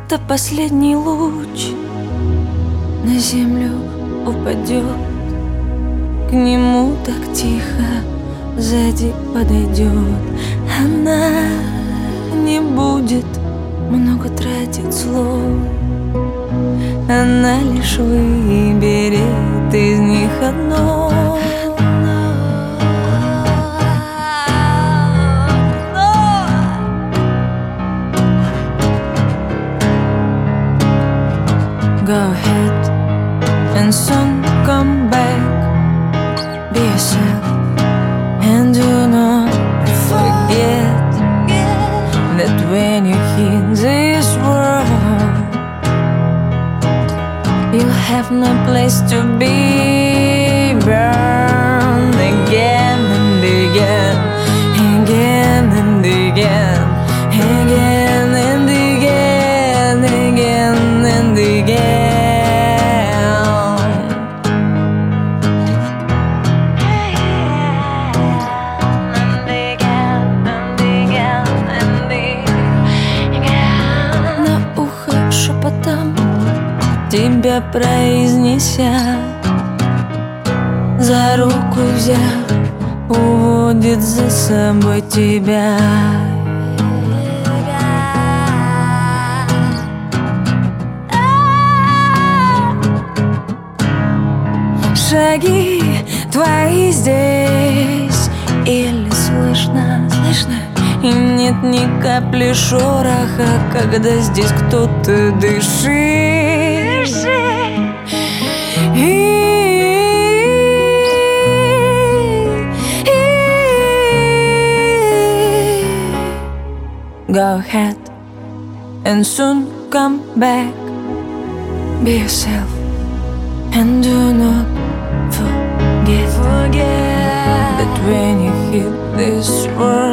будто последний луч на землю упадет. К нему так тихо сзади подойдет. Она не будет много тратить слов, она лишь выберет из них одно. Go ahead and soon come back. Be yourself and do not forget that when you hit this world, you'll have no place to be. Burn again and again, again and again, again and again, again and again. На ухо шепотом тебя произнеся, за руку взяв, уводит за собой тебя. Шаги твои здесь или слышно, и нет ни капли шороха, когда здесь кто-то дышит. Go ahead and soon come back. Be yourself and do not forget that when you hit this world,